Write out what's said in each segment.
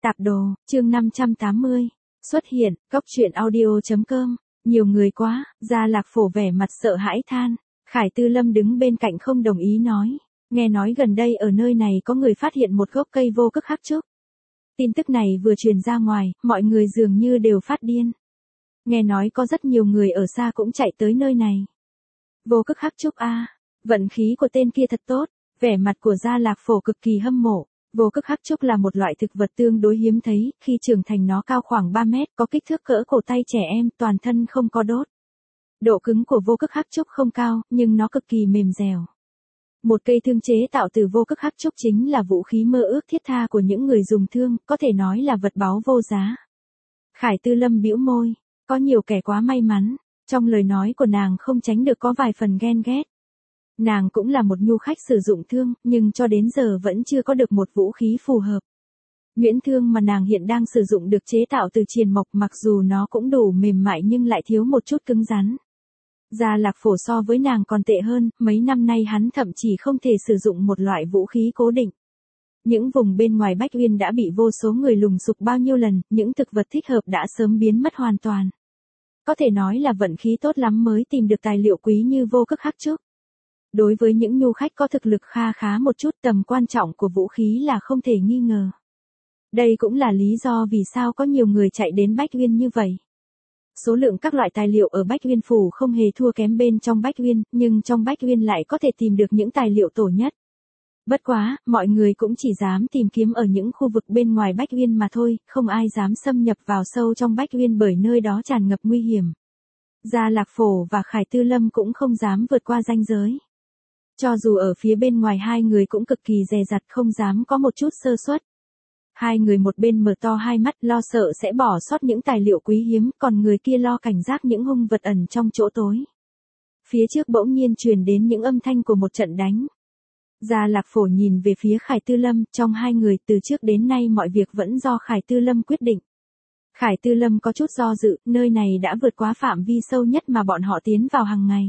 Tạp đồ, chương 580. Xuất hiện, cóc truyện audio.com. Nhiều người quá, Gia Lạc Phổ vẻ mặt sợ hãi than. Khải Tư Lâm đứng bên cạnh không đồng ý nói. Nghe nói gần đây ở nơi này có người phát hiện một gốc cây vô cực hắc trúc. Tin tức này vừa truyền ra ngoài, mọi người dường như đều phát điên. Nghe nói có rất nhiều người ở xa cũng chạy tới nơi này. Vô cực hắc trúc a, vận khí của tên kia thật tốt. Vẻ mặt của Gia Lạc Phổ cực kỳ hâm mộ. Vô cực hắc trúc là một loại thực vật tương đối hiếm thấy, khi trưởng thành nó cao khoảng 3 mét, có kích thước cỡ cổ tay trẻ em, toàn thân không có đốt. Độ cứng của vô cực hắc trúc không cao, nhưng nó cực kỳ mềm dẻo. Một cây thương chế tạo từ vô cực hắc trúc chính là vũ khí mơ ước thiết tha của những người dùng thương, có thể nói là vật báu vô giá. Khải Tư Lâm bĩu môi, có nhiều kẻ quá may mắn, trong lời nói của nàng không tránh được có vài phần ghen ghét. Nàng cũng là một nhu khách sử dụng thương, nhưng cho đến giờ vẫn chưa có được một vũ khí phù hợp. Nhuyễn thương mà nàng hiện đang sử dụng được chế tạo từ triền mộc, mặc dù nó cũng đủ mềm mại nhưng lại thiếu một chút cứng rắn. Gia Lạc Phổ so với nàng còn tệ hơn, mấy năm nay hắn thậm chí không thể sử dụng một loại vũ khí cố định. Những vùng bên ngoài Bách Uyên đã bị vô số người lùng sục bao nhiêu lần, những thực vật thích hợp đã sớm biến mất hoàn toàn. Có thể nói là vận khí tốt lắm mới tìm được tài liệu quý như vô cực hắc trúc. Đối với những nhu khách có thực lực kha khá một chút, tầm quan trọng của vũ khí là không thể nghi ngờ. Đây cũng là lý do vì sao có nhiều người chạy đến Bách Uyên như vậy. Số lượng các loại tài liệu ở Bách Uyên phủ không hề thua kém bên trong Bách Uyên, nhưng trong Bách Uyên lại có thể tìm được những tài liệu tổ nhất. Bất quá, mọi người cũng chỉ dám tìm kiếm ở những khu vực bên ngoài Bách Uyên mà thôi, không ai dám xâm nhập vào sâu trong Bách Uyên bởi nơi đó tràn ngập nguy hiểm. Gia Lạc Phổ và Khải Tư Lâm cũng không dám vượt qua ranh giới. Cho dù ở phía bên ngoài hai người cũng cực kỳ dè dặt, không dám có một chút sơ suất. Hai người một bên mở to hai mắt lo sợ sẽ bỏ sót những tài liệu quý hiếm, còn người kia lo cảnh giác những hung vật ẩn trong chỗ tối. Phía trước bỗng nhiên truyền đến những âm thanh của một trận đánh. Gia Lạc Phổ nhìn về phía Khải Tư Lâm, trong hai người từ trước đến nay mọi việc vẫn do Khải Tư Lâm quyết định. Khải Tư Lâm có chút do dự, nơi này đã vượt quá phạm vi sâu nhất mà bọn họ tiến vào hàng ngày.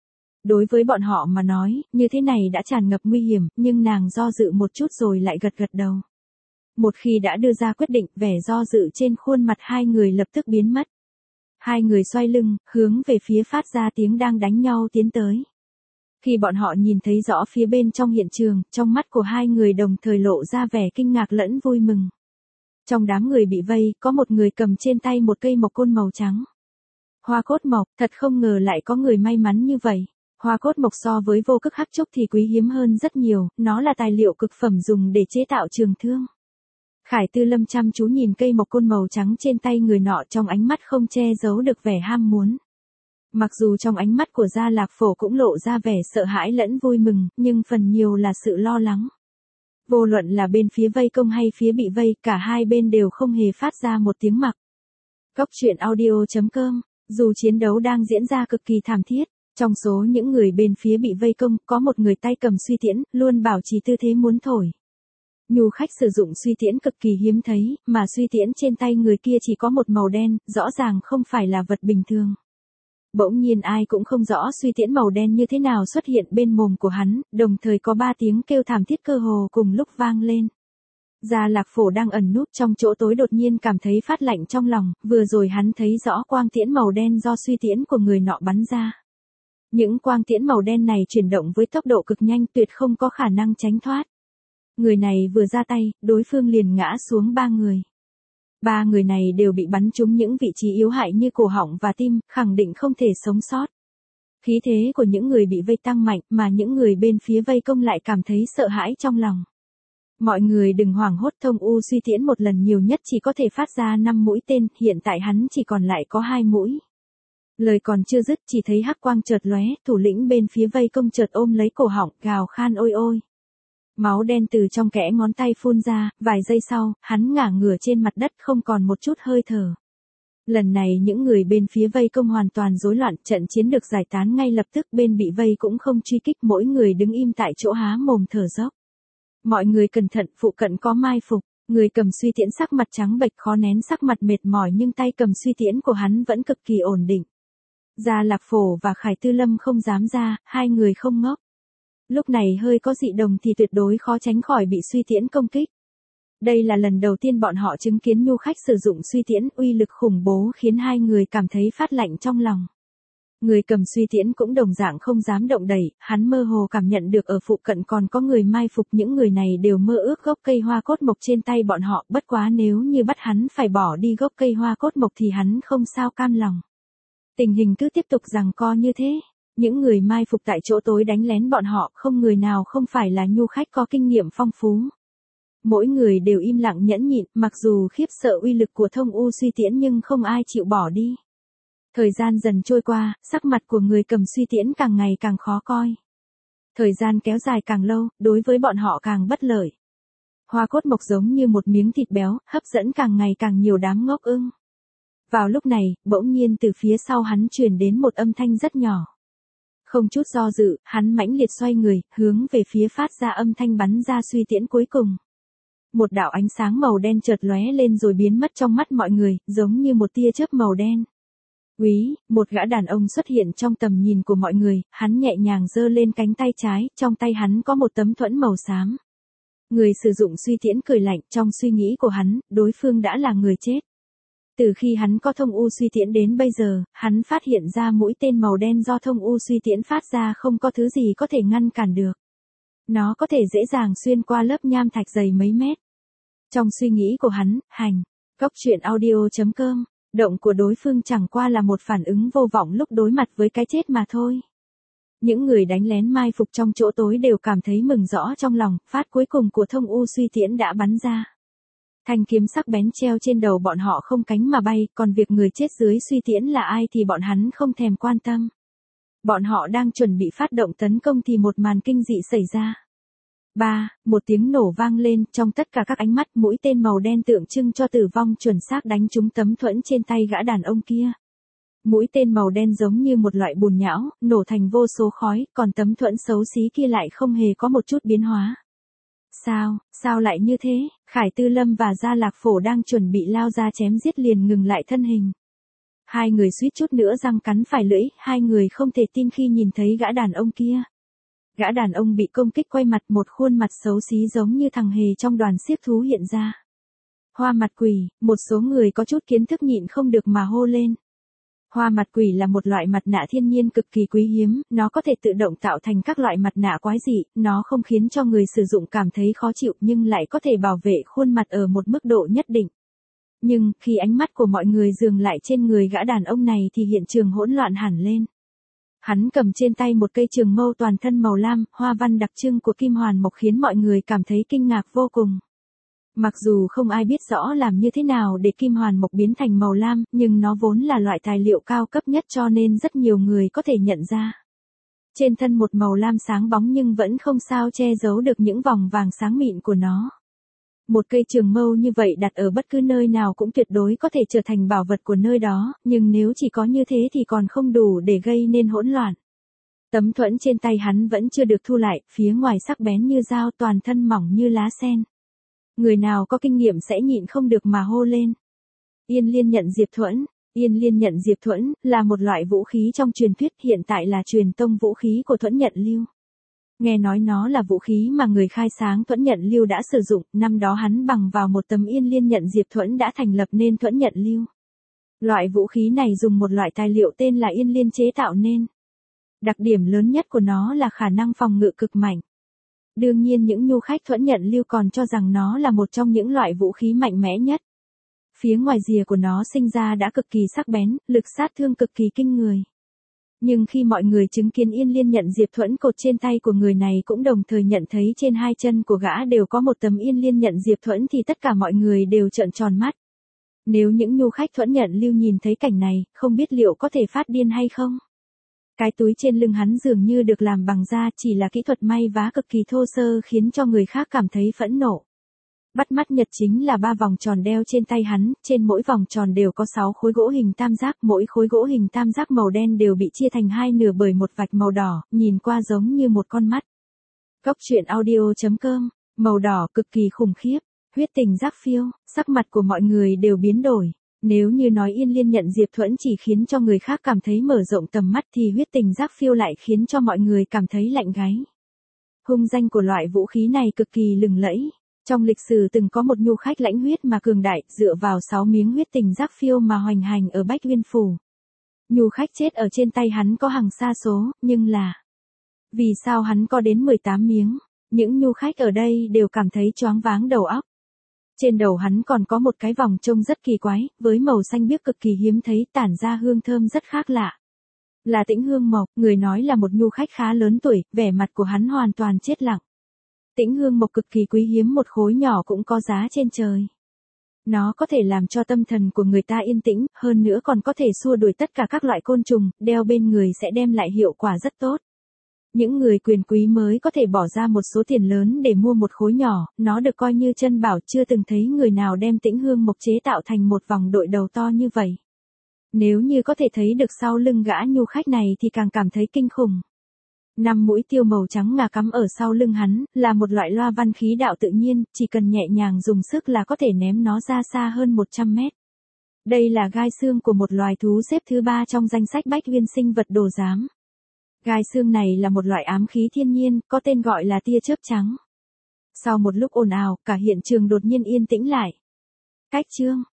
Đối với bọn họ mà nói, như thế này đã tràn ngập nguy hiểm, nhưng nàng do dự một chút rồi lại gật gật đầu. Một khi đã đưa ra quyết định, vẻ do dự trên khuôn mặt hai người lập tức biến mất. Hai người xoay lưng, hướng về phía phát ra tiếng đang đánh nhau tiến tới. Khi bọn họ nhìn thấy rõ phía bên trong hiện trường, trong mắt của hai người đồng thời lộ ra vẻ kinh ngạc lẫn vui mừng. Trong đám người bị vây, có một người cầm trên tay một cây mộc côn màu trắng. Hoa cốt mộc, thật không ngờ lại có người may mắn như vậy. Hoa cốt mộc so với vô cực hắc trúc thì quý hiếm hơn rất nhiều, nó là tài liệu cực phẩm dùng để chế tạo trường thương. Khải Tư Lâm chăm chú nhìn cây mộc côn màu trắng trên tay người nọ, trong ánh mắt không che giấu được vẻ ham muốn. Mặc dù trong ánh mắt của Gia Lạc Phổ cũng lộ ra vẻ sợ hãi lẫn vui mừng, nhưng phần nhiều là sự lo lắng. Vô luận là bên phía vây công hay phía bị vây, cả hai bên đều không hề phát ra một tiếng mặc. Cóc truyện audio.com. Dù chiến đấu đang diễn ra cực kỳ thảm thiết, trong số những người bên phía bị vây công, có một người tay cầm suy tiễn, luôn bảo trì tư thế muốn thổi. Nhu khách sử dụng suy tiễn cực kỳ hiếm thấy, mà suy tiễn trên tay người kia chỉ có một màu đen, rõ ràng không phải là vật bình thường. Bỗng nhiên ai cũng không rõ suy tiễn màu đen như thế nào xuất hiện bên mồm của hắn, đồng thời có 3 tiếng kêu thảm thiết cơ hồ cùng lúc vang lên. Gia Lạc Phổ đang ẩn núp trong chỗ tối đột nhiên cảm thấy phát lạnh trong lòng, vừa rồi hắn thấy rõ quang tiễn màu đen do suy tiễn của người nọ bắn ra. Những quang tiễn màu đen này chuyển động với tốc độ cực nhanh, tuyệt không có khả năng tránh thoát. Người này vừa ra tay, đối phương liền ngã xuống 3 người. 3 người này đều bị bắn trúng những vị trí yếu hại như cổ họng và tim, khẳng định không thể sống sót. Khí thế của những người bị vây tăng mạnh, mà những người bên phía vây công lại cảm thấy sợ hãi trong lòng. Mọi người đừng hoảng hốt, thông u suy tiễn một lần nhiều nhất chỉ có thể phát ra 5 mũi tên, hiện tại hắn chỉ còn lại có 2 mũi. Lời còn chưa dứt, chỉ thấy hắc quang chợt lóe, thủ lĩnh bên phía vây công chợt ôm lấy cổ họng, gào khan ôi ôi. Máu đen từ trong kẽ ngón tay phun ra, vài giây sau, hắn ngả ngửa trên mặt đất không còn một chút hơi thở. Lần này những người bên phía vây công hoàn toàn rối loạn, trận chiến được giải tán ngay lập tức, bên bị vây cũng không truy kích, mỗi người đứng im tại chỗ há mồm thở dốc. Mọi người cẩn thận, phụ cận có mai phục, người cầm suy tiễn sắc mặt trắng bệch khó nén sắc mặt mệt mỏi, nhưng tay cầm suy tiễn của hắn vẫn cực kỳ ổn định. Gia Lạc Phổ và Khải Tư Lâm không dám ra, hai người không ngốc. Lúc này hơi có dị đồng thì tuyệt đối khó tránh khỏi bị suy tiễn công kích. Đây là lần đầu tiên bọn họ chứng kiến nhu khách sử dụng suy tiễn, uy lực khủng bố khiến hai người cảm thấy phát lạnh trong lòng. Người cầm suy tiễn cũng đồng dạng không dám động đậy, hắn mơ hồ cảm nhận được ở phụ cận còn có người mai phục, những người này đều mơ ước gốc cây hoa cốt mộc trên tay bọn họ, bất quá nếu như bắt hắn phải bỏ đi gốc cây hoa cốt mộc thì hắn không sao cam lòng. Tình hình cứ tiếp tục giằng co như thế, những người mai phục tại chỗ tối đánh lén bọn họ, không người nào không phải là nhu khách có kinh nghiệm phong phú. Mỗi người đều im lặng nhẫn nhịn, mặc dù khiếp sợ uy lực của thông u suy tiễn nhưng không ai chịu bỏ đi. Thời gian dần trôi qua, sắc mặt của người cầm suy tiễn càng ngày càng khó coi. Thời gian kéo dài càng lâu, đối với bọn họ càng bất lợi. Hoa cốt mộc giống như một miếng thịt béo, hấp dẫn càng ngày càng nhiều đám ngốc ưng. Vào lúc này, bỗng nhiên từ phía sau hắn truyền đến một âm thanh rất nhỏ. Không chút do dự, hắn mãnh liệt xoay người, hướng về phía phát ra âm thanh bắn ra suy tiễn cuối cùng. Một đạo ánh sáng màu đen chợt lóe lên rồi biến mất trong mắt mọi người, giống như một tia chớp màu đen. Úy, một gã đàn ông xuất hiện trong tầm nhìn của mọi người, hắn nhẹ nhàng giơ lên cánh tay trái, trong tay hắn có một tấm thuẫn màu xám. Người sử dụng suy tiễn cười lạnh, trong suy nghĩ của hắn, đối phương đã là người chết. Từ khi hắn có thông u suy tiễn đến bây giờ, hắn phát hiện ra mũi tên màu đen do thông u suy tiễn phát ra không có thứ gì có thể ngăn cản được. Nó có thể dễ dàng xuyên qua lớp nham thạch dày mấy mét. Trong suy nghĩ của hắn, Cóc truyện audio.com, động của đối phương chẳng qua là một phản ứng vô vọng lúc đối mặt với cái chết mà thôi. Những người đánh lén mai phục trong chỗ tối đều cảm thấy mừng rõ trong lòng, phát cuối cùng của thông u suy tiễn đã bắn ra. Thanh kiếm sắc bén treo trên đầu bọn họ không cánh mà bay, còn việc người chết dưới suy tiễn là ai thì bọn hắn không thèm quan tâm. Bọn họ đang chuẩn bị phát động tấn công thì một màn kinh dị xảy ra. Một tiếng nổ vang lên, trong tất cả các ánh mắt, mũi tên màu đen tượng trưng cho tử vong chuẩn xác đánh trúng tấm thuẫn trên tay gã đàn ông kia. Mũi tên màu đen giống như một loại bùn nhão, nổ thành vô số khói, còn tấm thuẫn xấu xí kia lại không hề có một chút biến hóa. Sao lại như thế? Khải Tư Lâm và Gia Lạc Phổ đang chuẩn bị lao ra chém giết liền ngừng lại thân hình. Hai người suýt chút nữa răng cắn phải lưỡi, hai người không thể tin khi nhìn thấy gã đàn ông kia. Gã đàn ông bị công kích quay mặt, một khuôn mặt xấu xí giống như thằng hề trong đoàn xiếc thú hiện ra. Hoa mặt quỷ, một số người có chút kiến thức nhịn không được mà hô lên. Hoa mặt quỷ là một loại mặt nạ thiên nhiên cực kỳ quý hiếm, nó có thể tự động tạo thành các loại mặt nạ quái dị, nó không khiến cho người sử dụng cảm thấy khó chịu nhưng lại có thể bảo vệ khuôn mặt ở một mức độ nhất định. Nhưng, khi ánh mắt của mọi người dừng lại trên người gã đàn ông này thì hiện trường hỗn loạn hẳn lên. Hắn cầm trên tay một cây trường mâu toàn thân màu lam, hoa văn đặc trưng của kim hoàn mộc khiến mọi người cảm thấy kinh ngạc vô cùng. Mặc dù không ai biết rõ làm như thế nào để kim hoàn mộc biến thành màu lam, nhưng nó vốn là loại tài liệu cao cấp nhất cho nên rất nhiều người có thể nhận ra. Trên thân một màu lam sáng bóng nhưng vẫn không sao che giấu được những vòng vàng sáng mịn của nó. Một cây trường mâu như vậy đặt ở bất cứ nơi nào cũng tuyệt đối có thể trở thành bảo vật của nơi đó, nhưng nếu chỉ có như thế thì còn không đủ để gây nên hỗn loạn. Tấm thuẫn trên tay hắn vẫn chưa được thu lại, phía ngoài sắc bén như dao, toàn thân mỏng như lá sen. Người nào có kinh nghiệm sẽ nhịn không được mà hô lên. Yên Liên nhận diệp thuẫn. Yên Liên nhận diệp thuẫn là một loại vũ khí trong truyền thuyết, hiện tại là truyền tông vũ khí của Thuẫn Nhận Lưu. Nghe nói nó là vũ khí mà người khai sáng Thuẫn Nhận Lưu đã sử dụng, năm đó hắn bằng vào một tấm Yên Liên nhận diệp thuẫn đã thành lập nên Thuẫn Nhận Lưu. Loại vũ khí này dùng một loại tài liệu tên là Yên Liên chế tạo nên. Đặc điểm lớn nhất của nó là khả năng phòng ngự cực mạnh. Đương nhiên những nhu khách Thuẫn Nhận Lưu còn cho rằng nó là một trong những loại vũ khí mạnh mẽ nhất. Phía ngoài rìa của nó sinh ra đã cực kỳ sắc bén, lực sát thương cực kỳ kinh người. Nhưng khi mọi người chứng kiến Yên Liên nhận diệp thuẫn cột trên tay của người này cũng đồng thời nhận thấy trên hai chân của gã đều có một tấm Yên Liên nhận diệp thuẫn thì tất cả mọi người đều trợn tròn mắt. Nếu những nhu khách Thuẫn Nhận Lưu nhìn thấy cảnh này, không biết liệu có thể phát điên hay không? Cái túi trên lưng hắn dường như được làm bằng da, chỉ là kỹ thuật may vá cực kỳ thô sơ khiến cho người khác cảm thấy phẫn nộ. Bắt mắt nhất chính là 3 vòng tròn đeo trên tay hắn, trên mỗi vòng tròn đều có 6 khối gỗ hình tam giác, mỗi khối gỗ hình tam giác màu đen đều bị chia thành hai nửa bởi một vạch màu đỏ, nhìn qua giống như một con mắt. Cóc truyện audio.com, màu đỏ cực kỳ khủng khiếp, huyết tình giác phiêu, sắc mặt của mọi người đều biến đổi. Nếu như nói Yên Liên nhận diệp thuẫn chỉ khiến cho người khác cảm thấy mở rộng tầm mắt thì huyết tình giác phiêu lại khiến cho mọi người cảm thấy lạnh gáy. Hung danh của loại vũ khí này cực kỳ lừng lẫy. Trong lịch sử từng có một nhu khách lãnh huyết mà cường đại, dựa vào 6 miếng huyết tình giác phiêu mà hoành hành ở Bách Uyên Phủ. Nhu khách chết ở trên tay hắn có hàng xa số, nhưng là... Vì sao hắn có đến 18 miếng? Những nhu khách ở đây đều cảm thấy choáng váng đầu óc. Trên đầu hắn còn có một cái vòng trông rất kỳ quái, với màu xanh biếc cực kỳ hiếm thấy, tản ra hương thơm rất khác lạ. Là Tĩnh Hương Mộc, người nói là một nhu khách khá lớn tuổi, vẻ mặt của hắn hoàn toàn chết lặng. Tĩnh Hương Mộc cực kỳ quý hiếm, một khối nhỏ cũng có giá trên trời. Nó có thể làm cho tâm thần của người ta yên tĩnh, hơn nữa còn có thể xua đuổi tất cả các loại côn trùng, đeo bên người sẽ đem lại hiệu quả rất tốt. Những người quyền quý mới có thể bỏ ra một số tiền lớn để mua một khối nhỏ, nó được coi như chân bảo, chưa từng thấy người nào đem Tĩnh Hương Mộc chế tạo thành một vòng đội đầu to như vậy. Nếu như có thể thấy được sau lưng gã nhu khách này thì càng cảm thấy kinh khủng. 5 mũi tiêu màu trắng ngà cắm ở sau lưng hắn, là một loại loa văn khí đạo tự nhiên, chỉ cần nhẹ nhàng dùng sức là có thể ném nó ra xa hơn 100 mét. Đây là gai xương của một loài thú xếp thứ 3 trong danh sách Bách Uyên sinh vật đồ giám. Gai xương này là một loại ám khí thiên nhiên, có tên gọi là tia chớp trắng. Sau một lúc ồn ào, cả hiện trường đột nhiên yên tĩnh lại. Cách chương